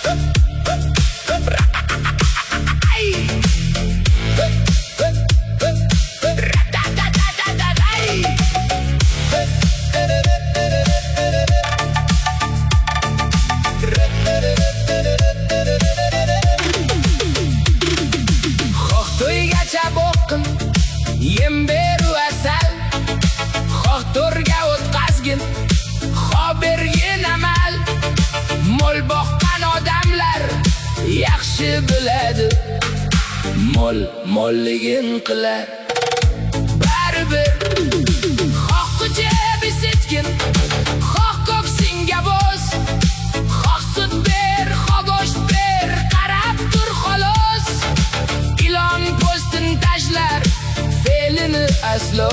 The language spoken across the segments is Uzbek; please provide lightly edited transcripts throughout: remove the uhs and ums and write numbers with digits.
Yem beru asal, xoh to'rga o'tqazgin, xoh bergin amal. Mol boqqan odamlar yaxshi biladi, molligin qilar. Baribir xoh qucha bisitgin, xoh ko'ksingga bos, xoh sut ber, xoh go'sht ber, qarab tur xolos. Ilon po'stin tashlar, fe'lini aslo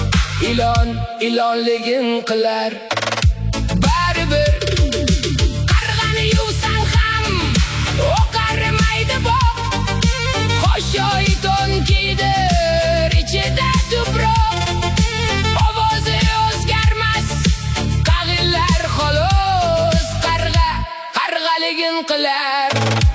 ilonligin qilar. Baribir qarg'ani yuvsan ham o'qarmaydi boq. Xoshoyton kiydir ichida tuproq, ovozi o'zgarmas, qag'illar xolos. Qarg'aligin qilar.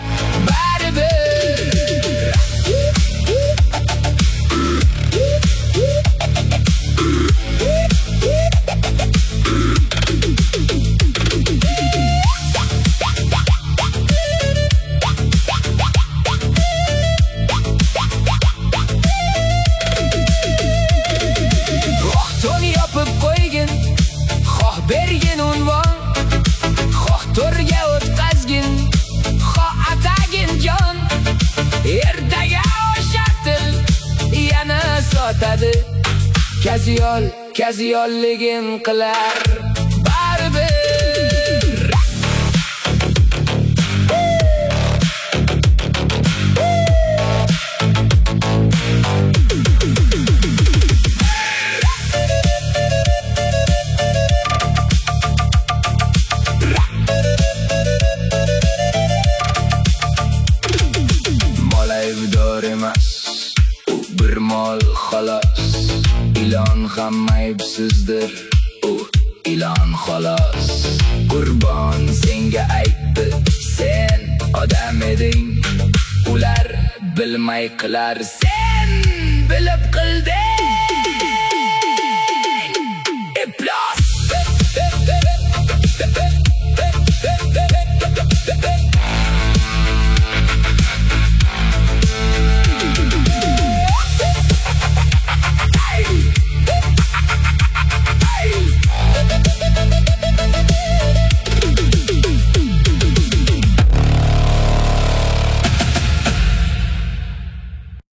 Bergin unvon, xoh to'rga o'tqazgin, xoh atagin jon. Ertaga o'sha til yana sotadi, kaziyolligin qilar. Baribir bir mol xolos. Ilon ham aybsizdir, ilon xolos. Qurbon senga aytdi, sen odam eding, ular bilmay qilar, sen bilib qilding.